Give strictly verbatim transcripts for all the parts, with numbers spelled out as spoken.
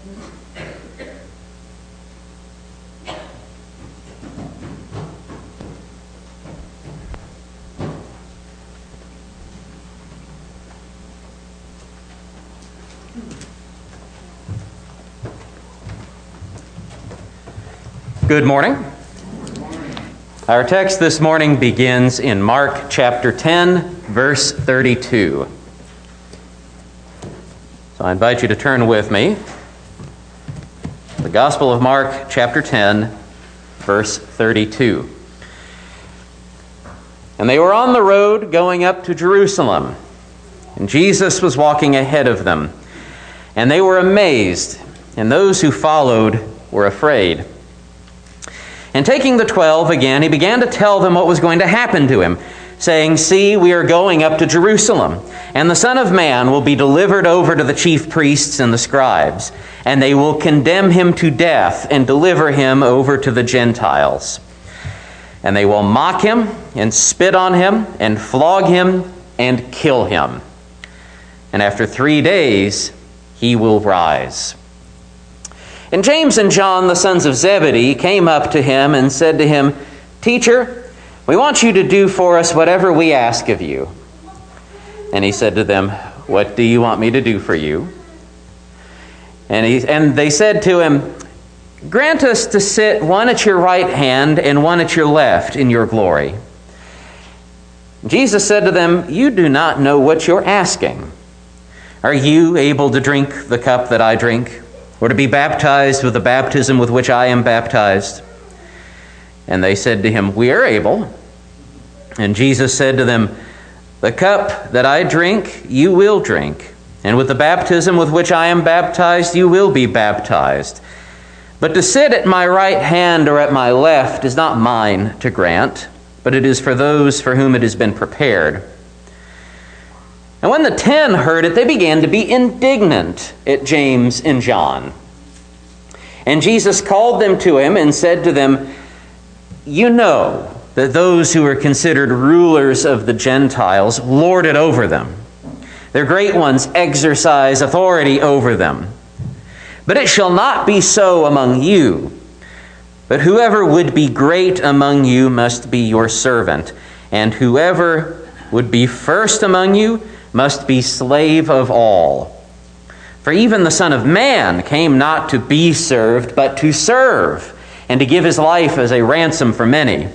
Good morning. Our text this morning begins in Mark chapter ten, verse thirty-two. So I invite you to turn with me. The Gospel of Mark chapter ten, verse thirty-two. And they were on the road going up to Jerusalem, and Jesus was walking ahead of them. And they were amazed, and those who followed were afraid. And taking the twelve again, he began to tell them what was going to happen to him, saying, "See, we are going up to Jerusalem, and the Son of Man will be delivered over to the chief priests and the scribes, and they will condemn him to death and deliver him over to the Gentiles. And they will mock him and spit on him and flog him and kill him. And after three days he will rise." And James and John, the sons of Zebedee, came up to him and said to him, "Teacher, we want you to do for us whatever we ask of you." And he said to them, "What do you want me to do for you?" And, he, and they said to him, "Grant us to sit one at your right hand and one at your left in your glory." Jesus said to them, "You do not know what you're asking. Are you able to drink the cup that I drink, or to be baptized with the baptism with which I am baptized?" And they said to him, "We are able." And Jesus said to them, "The cup that I drink, you will drink, and with the baptism with which I am baptized, you will be baptized. But to sit at my right hand or at my left is not mine to grant, but it is for those for whom it has been prepared." And when the ten heard it, they began to be indignant at James and John. And Jesus called them to him and said to them, "You know that those who are considered rulers of the Gentiles lord it over them. Their great ones exercise authority over them. But it shall not be so among you. But whoever would be great among you must be your servant, and whoever would be first among you must be slave of all. For even the Son of Man came not to be served, but to serve, and to give his life as a ransom for many."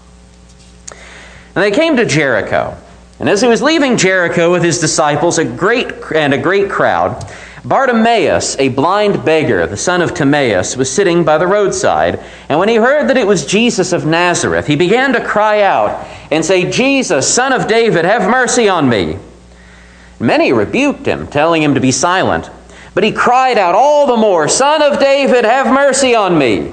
And they came to Jericho. And as he was leaving Jericho with his disciples, a great and a great crowd, Bartimaeus, a blind beggar, the son of Timaeus, was sitting by the roadside. And when he heard that it was Jesus of Nazareth, he began to cry out and say, "Jesus, Son of David, have mercy on me." Many rebuked him, telling him to be silent. But he cried out all the more, "Son of David, have mercy on me."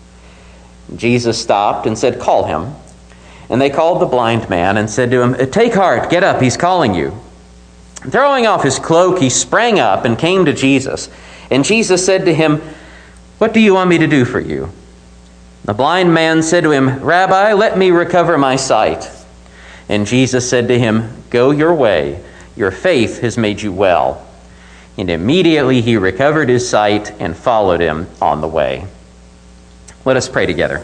Jesus stopped and said, "Call him." And they called the blind man and said to him, "Take heart, get up, he's calling you." Throwing off his cloak, he sprang up and came to Jesus. And Jesus said to him, "What do you want me to do for you?" The blind man said to him, "Rabbi, let me recover my sight." And Jesus said to him, "Go your way. Your faith has made you well." And immediately he recovered his sight and followed him on the way. Let us pray together.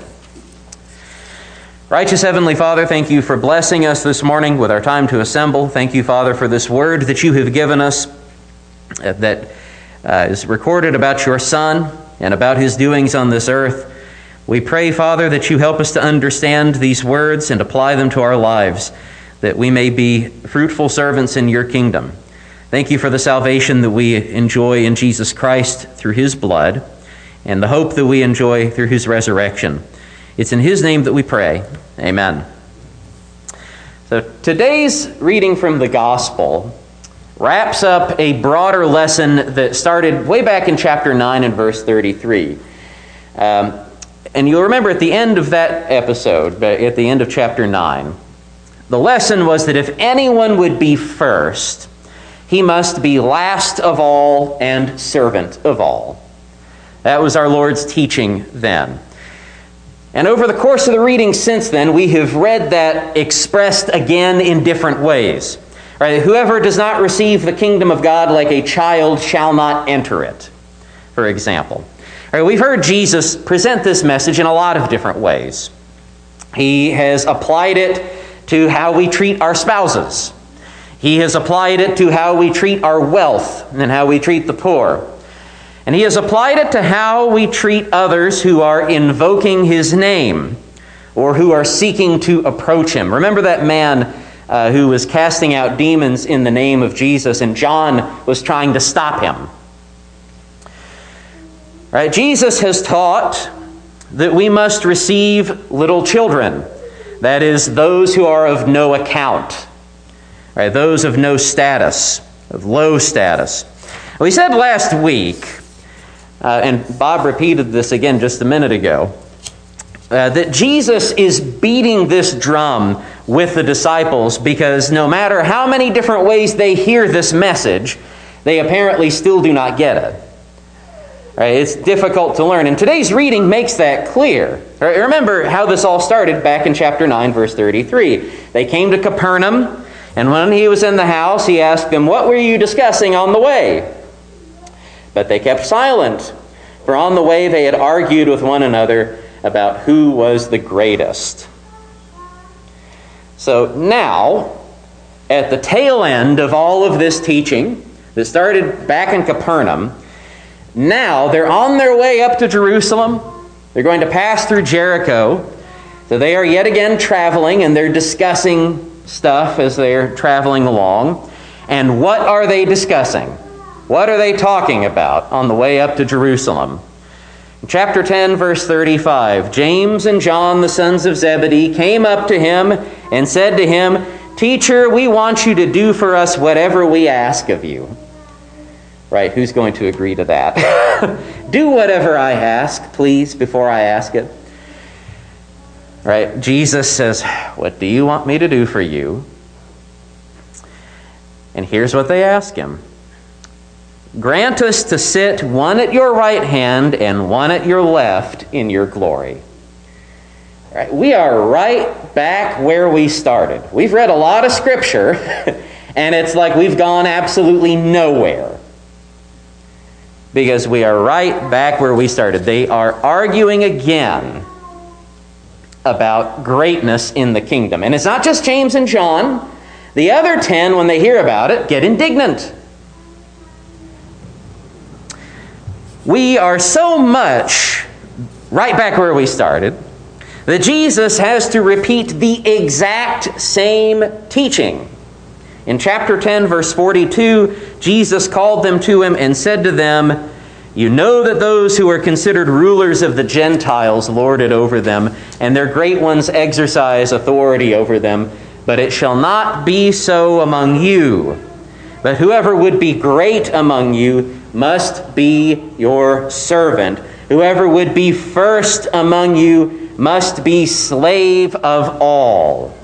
Righteous Heavenly Father, thank you for blessing us this morning with our time to assemble. Thank you, Father, for this word that you have given us that uh, is recorded about your Son and about his doings on this earth. We pray, Father, that you help us to understand these words and apply them to our lives, that we may be fruitful servants in your kingdom. Thank you for the salvation that we enjoy in Jesus Christ through his blood, and the hope that we enjoy through his resurrection. It's in his name that we pray. Amen. So today's reading from the Gospel wraps up a broader lesson that started way back in chapter nine and verse thirty-three. Um, and you'll remember at the end of that episode, at the end of chapter nine, the lesson was that if anyone would be first, he must be last of all and servant of all. That was our Lord's teaching then. And over the course of the reading since then, we have read that expressed again in different ways. Right? Whoever does not receive the kingdom of God like a child shall not enter it. for example. All right, we've heard Jesus present this message in a lot of different ways. He has applied it to how we treat our spouses. He has applied it to how we treat our wealth and how we treat the poor. And he has applied it to how we treat others who are invoking his name or who are seeking to approach him. Remember that man uh, who was casting out demons in the name of Jesus, and John was trying to stop him. Right? Jesus has taught that we must receive little children, that is, those who are of no account, right? Those of no status, of low status. We said last week, uh, and Bob repeated this again just a minute ago, uh, that Jesus is beating this drum with the disciples because no matter how many different ways they hear this message, they apparently still do not get it. Right, it's difficult to learn. And today's reading makes that clear. Right, remember how this all started back in chapter nine, verse thirty-three. They came to Capernaum, and when he was in the house, he asked them, "What were you discussing on the way?" But they kept silent, for on the way they had argued with one another about who was the greatest. So now, at the tail end of all of this teaching that started back in Capernaum, now they're on their way up to Jerusalem. They're going to pass through Jericho. So they are yet again traveling, and they're discussing stuff as they're traveling along. And what are they discussing? What are they talking about on the way up to Jerusalem? In chapter ten, verse thirty-five, James and John, the sons of Zebedee, came up to him and said to him, "Teacher, we want you to do for us whatever we ask of you." Right, who's going to agree to that? Do whatever I ask, please, before I ask it. Right, Jesus says, "What do you want me to do for you?" And here's what they ask him. "Grant us to sit one at your right hand and one at your left in your glory." Right, we are right back where we started. We've read a lot of scripture, and it's like we've gone absolutely nowhere. Because we are right back where we started. They are arguing again about greatness in the kingdom. And it's not just James and John. The other ten, when they hear about it, get indignant. We are so much right back where we started that Jesus has to repeat the exact same teaching. In chapter ten, verse forty-two, Jesus called them to him and said to them, "You know that those who are considered rulers of the Gentiles lord it over them, and their great ones exercise authority over them. But it shall not be so among you. But whoever would be great among you must be your servant. Whoever would be first among you must be slave of all."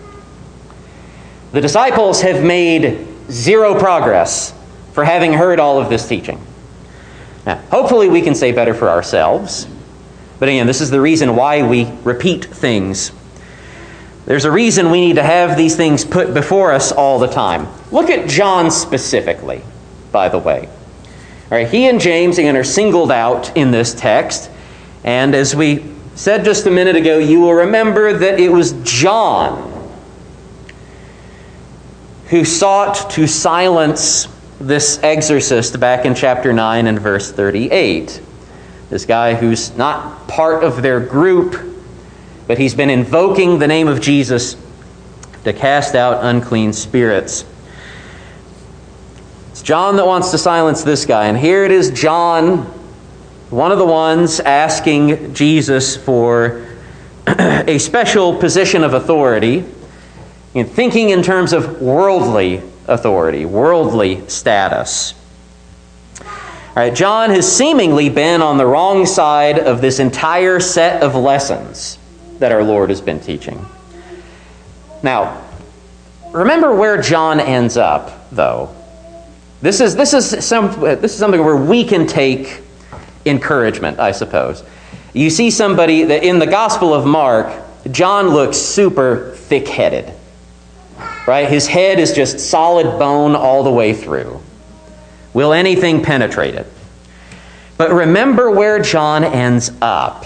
The disciples have made zero progress for having heard all of this teaching. Now, hopefully we can say better for ourselves. But again, this is the reason why we repeat things. There's a reason we need to have these things put before us all the time. Look at John specifically, by the way. All right, he and James again are singled out in this text. And as we said just a minute ago, you will remember that it was John who sought to silence this exorcist back in chapter nine and verse thirty-eight. This guy who's not part of their group, but he's been invoking the name of Jesus to cast out unclean spirits. It's John that wants to silence this guy. And here it is John, one of the ones asking Jesus for a special position of authority, in thinking in terms of worldly authority, worldly status. All right, John has seemingly been on the wrong side of this entire set of lessons that our Lord has been teaching. Now, remember where John ends up, though. This is this is some this is something where we can take encouragement, I suppose. You see somebody that in the Gospel of Mark, John looks super thick-headed. Right? His head is just solid bone all the way through. Will anything penetrate it? But remember where John ends up.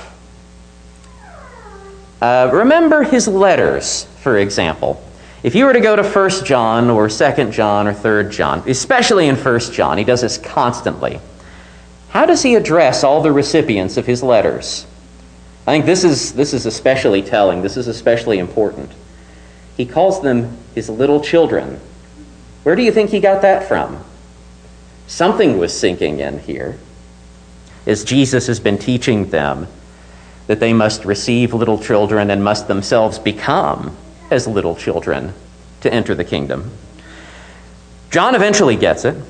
Uh, remember his letters, for example. If you were to go to First John or Second John or Third John, especially in First John, he does this constantly. How does he address all the recipients of his letters? I think this is, this is especially telling. This is especially important. He calls them his little children. Where do you think he got that from? Something was sinking in here as Jesus has been teaching them that they must receive little children and must themselves become as little children to enter the kingdom. John eventually gets it.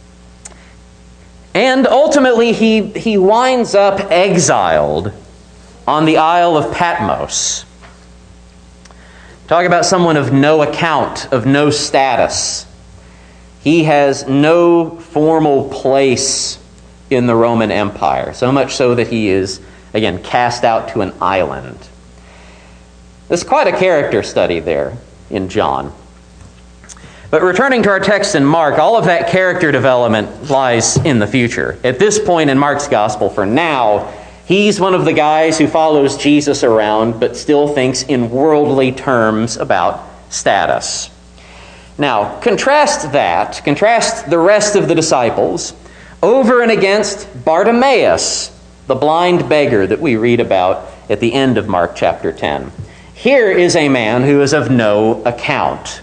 And ultimately he, he winds up exiled on the Isle of Patmos. Talk about someone of no account, of no status. He has no formal place in the Roman Empire, so much so that he is, again, cast out to an island. There's quite a character study there in John. But returning to our text in Mark, all of that character development lies in the future. At this point in Mark's gospel, for now, he's one of the guys who follows Jesus around, but still thinks in worldly terms about status. Now, contrast that, contrast the rest of the disciples over and against Bartimaeus, the blind beggar that we read about at the end of Mark chapter ten. Here is a man who is of no account.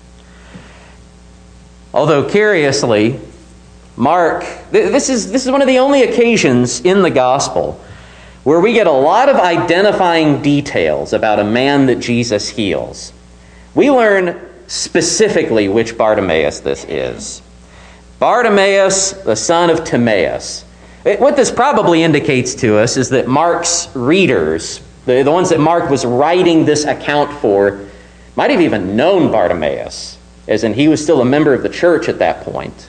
Although curiously, Mark, this is, this is one of the only occasions in the gospel where we get a lot of identifying details about a man that Jesus heals. We learn specifically which Bartimaeus this is. Bartimaeus, the son of Timaeus. What this probably indicates to us is that Mark's readers, the, the ones that Mark was writing this account for, might have even known Bartimaeus, as in he was still a member of the church at that point.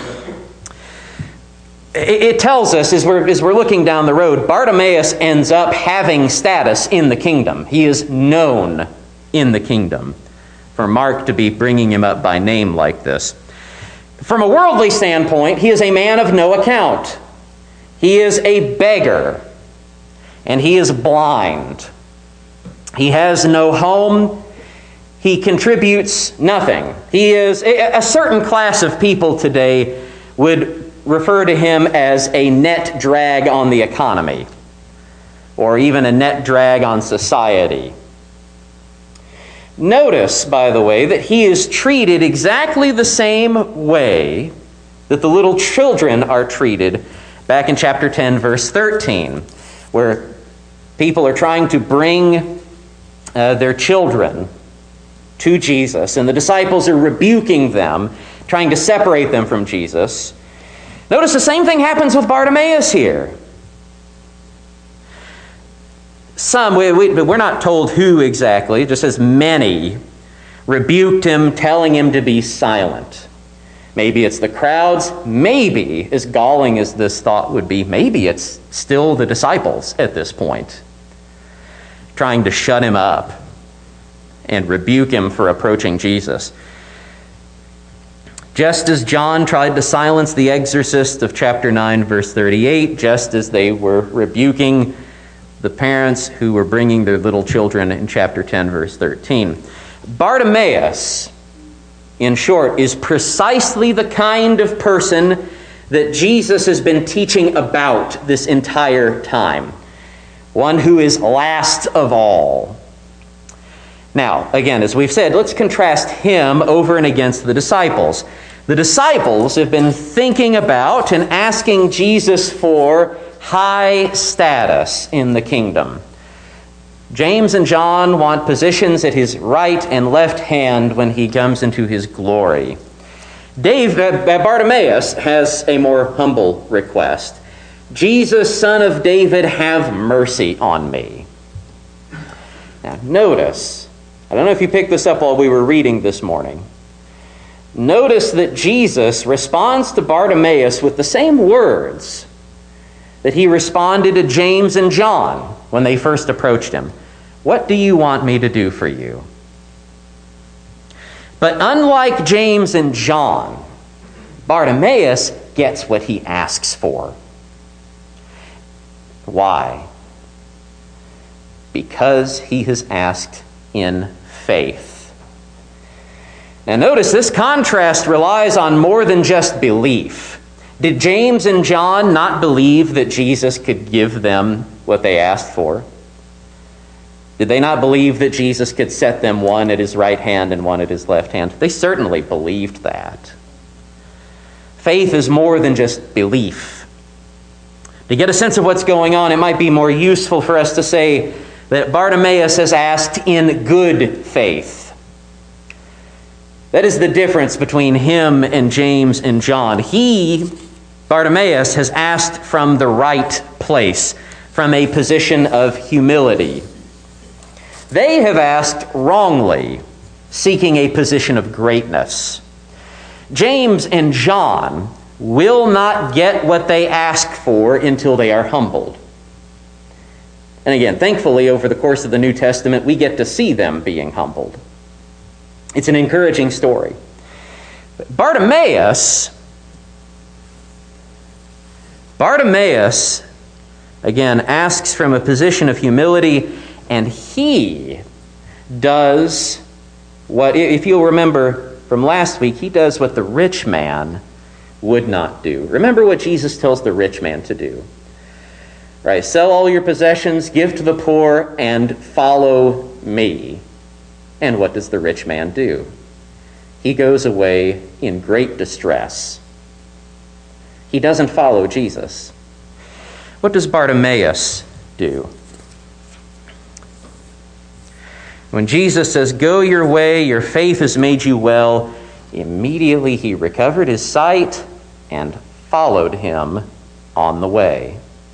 It, it tells us, as we're, as we're looking down the road, Bartimaeus ends up having status in the kingdom. He is known in the kingdom. For Mark to be bringing him up by name like this. From a worldly standpoint, he is a man of no account. He is a beggar, and he is blind. He has no home. He contributes nothing. He is a certain class of people today would refer to him as a net drag on the economy, or even a net drag on society. Notice, by the way, that he is treated exactly the same way that the little children are treated back in chapter ten, verse thirteen, where people are trying to bring uh, their children to Jesus, and the disciples are rebuking them, trying to separate them from Jesus. Notice the same thing happens with Bartimaeus here. Some, we, we, we're not told who exactly, it just says many rebuked him, telling him to be silent. Maybe it's the crowds, maybe, as galling as this thought would be, maybe it's still the disciples at this point, trying to shut him up and rebuke him for approaching Jesus. Just as John tried to silence the exorcist of chapter nine, verse thirty-eight, just as they were rebuking the parents who were bringing their little children in chapter ten, verse thirteen. Bartimaeus, in short, is precisely the kind of person that Jesus has been teaching about this entire time. One who is last of all. Now, again, as we've said, let's contrast him over and against the disciples. The disciples have been thinking about and asking Jesus for high status in the kingdom. James and John want positions at his right and left hand when he comes into his glory. Dave, uh, Bartimaeus has a more humble request. Jesus, son of David, have mercy on me. Now, notice, I don't know if you picked this up while we were reading this morning. Notice that Jesus responds to Bartimaeus with the same words that he responded to James and John when they first approached him. What do you want me to do for you? But unlike James and John, Bartimaeus gets what he asks for. Why? Because he has asked in faith. Now notice this contrast relies on more than just belief. Did James and John not believe that Jesus could give them what they asked for? Did they not believe that Jesus could set them one at his right hand and one at his left hand? They certainly believed that. Faith is more than just belief. To get a sense of what's going on, it might be more useful for us to say that Bartimaeus has asked in good faith. That is the difference between him and James and John. He, Bartimaeus, has asked from the right place, from a position of humility. They have asked wrongly, seeking a position of greatness. James and John will not get what they ask for until they are humbled. And again, thankfully, over the course of the New Testament, we get to see them being humbled. It's an encouraging story. But Bartimaeus, Bartimaeus, again, asks from a position of humility, and he does what, if you'll remember from last week, he does what the rich man would not do. Remember what Jesus tells the rich man to do. Right? Sell all your possessions, give to the poor, and follow me. And what does the rich man do? He goes away in great distress. He doesn't follow Jesus. What does Bartimaeus do? When Jesus says, "Go your way, your faith has made you well," immediately he recovered his sight and followed him on the way.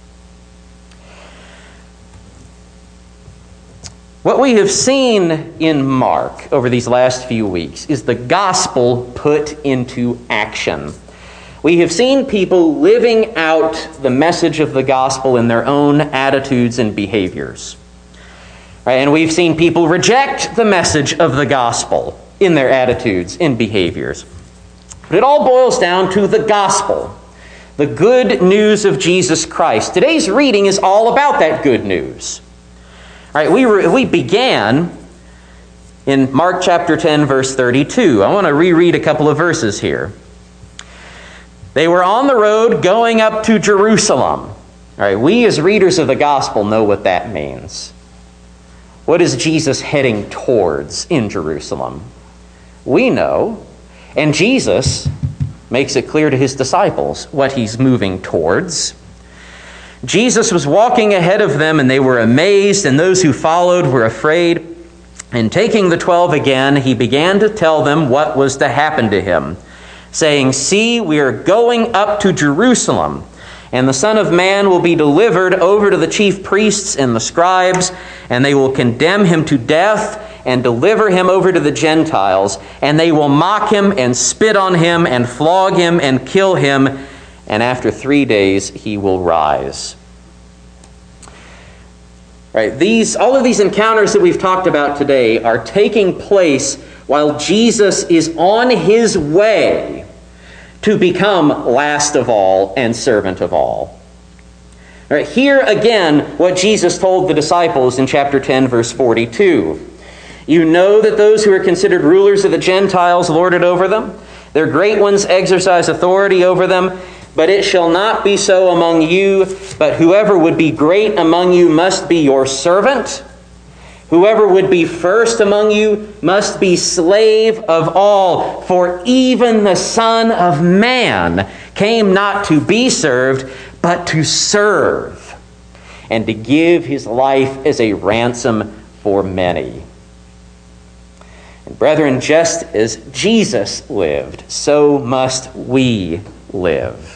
What we have seen in Mark over these last few weeks is the gospel put into action. We have seen people living out the message of the gospel in their own attitudes and behaviors. Right? And we've seen people reject the message of the gospel in their attitudes and behaviors. But it all boils down to the gospel, the good news of Jesus Christ. Today's reading is all about that good news. All right, we, re- we began in Mark chapter ten, verse thirty-two. I want to reread a couple of verses here. They were on the road going up to Jerusalem. All right, we as readers of the gospel know what that means. What is Jesus heading towards in Jerusalem? We know, and Jesus makes it clear to his disciples what he's moving towards. Jesus was walking ahead of them, and they were amazed, and those who followed were afraid. And taking the twelve again, he began to tell them what was to happen to him, saying, "See, we are going up to Jerusalem, and the Son of Man will be delivered over to the chief priests and the scribes, and they will condemn him to death and deliver him over to the Gentiles, and they will mock him and spit on him and flog him and kill him, and after three days he will rise." Right, these, all of these encounters that we've talked about today are taking place while Jesus is on his way to become last of all and servant of all. All right, here again, what Jesus told the disciples in chapter ten, verse forty-two. "You know that those who are considered rulers of the Gentiles lord it over them. Their great ones exercise authority over them. But it shall not be so among you, but whoever would be great among you must be your servant. Whoever would be first among you must be slave of all. For even the Son of Man came not to be served, but to serve, and to give his life as a ransom for many." And brethren, just as Jesus lived, so must we live.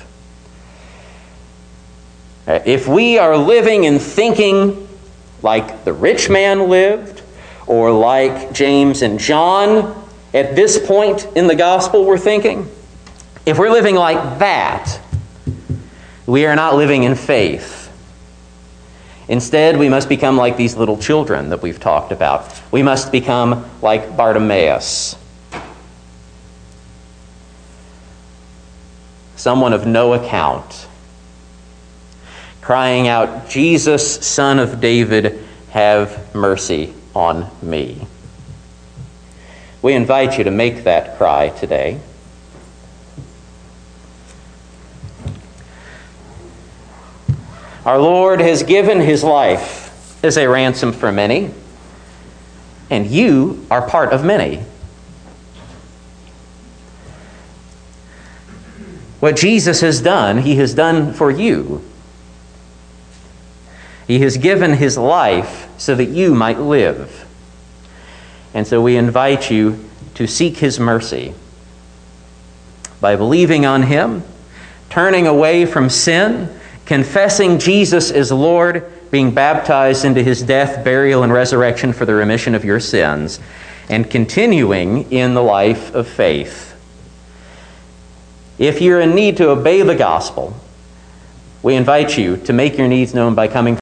If we are living and thinking like the rich man lived, or like James and John at this point in the gospel we're thinking, if we're living like that, we are not living in faith. Instead, we must become like these little children that we've talked about. We must become like Bartimaeus, someone of no account. crying out, "Jesus, Son of David, have mercy on me." We invite you to make that cry today. Our Lord has given his life as a ransom for many, and you are part of many. What Jesus has done, he has done for you. He has given his life so that you might live. And so we invite you to seek his mercy by believing on him, turning away from sin, confessing Jesus is Lord, being baptized into his death, burial, and resurrection for the remission of your sins, and continuing in the life of faith. If you're in need to obey the gospel, we invite you to make your needs known by coming